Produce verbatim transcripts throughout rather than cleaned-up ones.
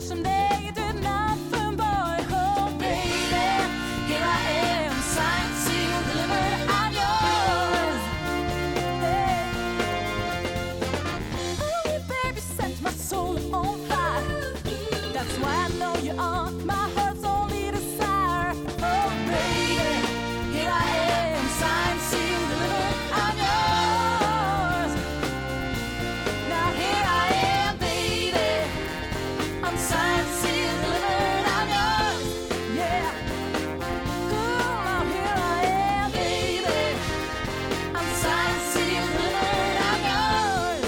someday you did nothing, boy. Oh, baby, here I am, signed, sealed, delivered, I'm yours. Hey. Oh, baby, set my soul on fire. That's why I know you are my heart's only desire. Oh, baby, here I am, signed, sealed, delivered, I'm yours. Now here I am, baby, I'm signed, sealed, delivered, I'm yours. Yeah. Ooh, now here I am, baby, I'm signed, sealed, delivered, I'm yours.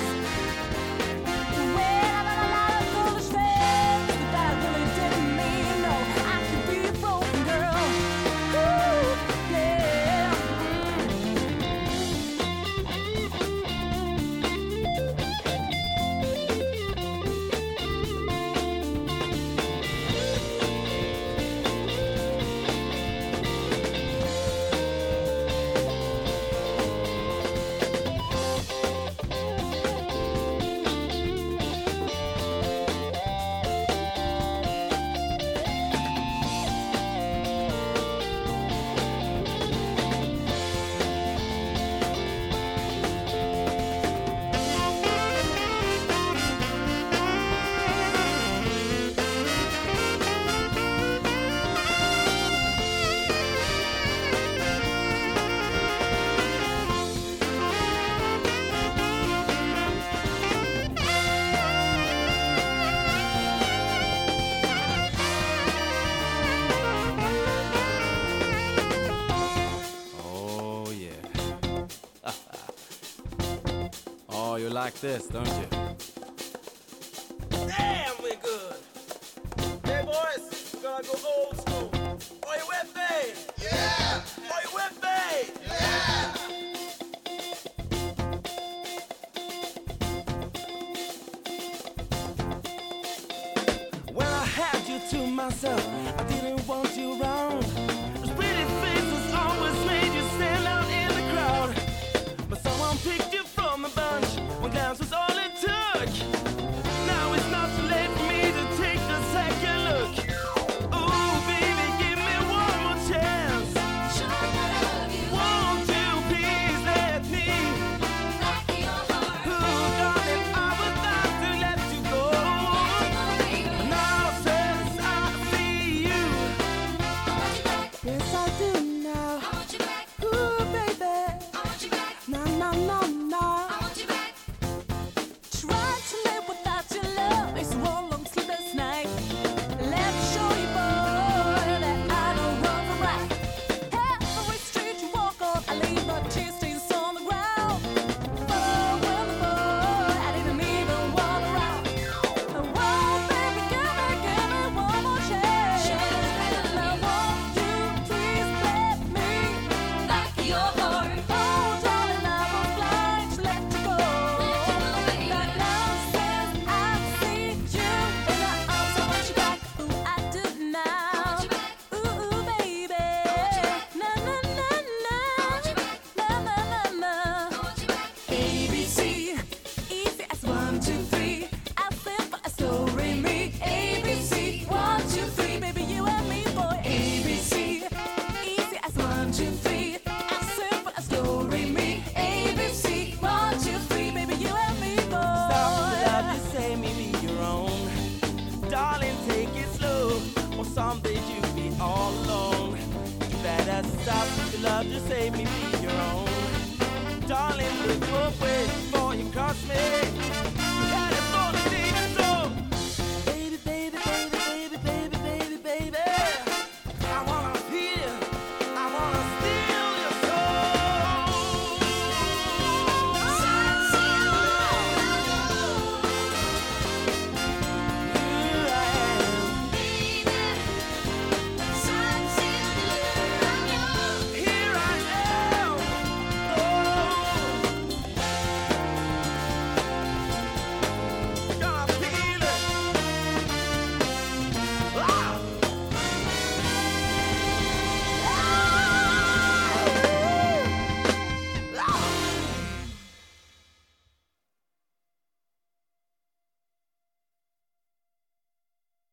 Well, I've had a lot of foolish friends that I really didn't mean. No, I could be a broken girl. Ooh, yeah. Oh, yeah. Oh, you like this, don't you? Damn, we good. Hey, boys, we're gonna go old school. Are you with me? Yeah. Are you with me? Yeah. When I had you to myself, I didn't want you around. Those pretty faces always made you stand out in the crowd. But someone picked you from the bunch when glance was all it took. Now it's not too late for me to take the second look. Ooh, baby, give me one more chance. Won't you please let me? Ooh, darling, I would love to let you go. Now since I see you, yes I do now. Ooh, baby, no, no, no, no. Trying to live without your love is one long sleepless night. Let me show you, boy, that I don't run from right. Every street you walk on, I leave my tear stains on the ground. Oh, well, the boy, I didn't even want around. Oh, baby, give me, give me one more chance. Now, won't you please let me like your heart? Oh, darling, I was blind to let you go. But now since I see you in my arms, I want you back. Ooh, I do now. Ooh, baby. Na na na na. Na na na na. A B C, easy as one, two, three. As simple as do re mi. A B C, one, two, three, baby, you and me, boy. A B C, easy as one, two, three. As simple as do re mi. A B C, one, two, three, baby, you and me, boy. Stop to love you, say me be your own. Darling, take it slow, or someday you'll be all alone. You better stop to love you, say me be your own. Darling, look away before you cross me.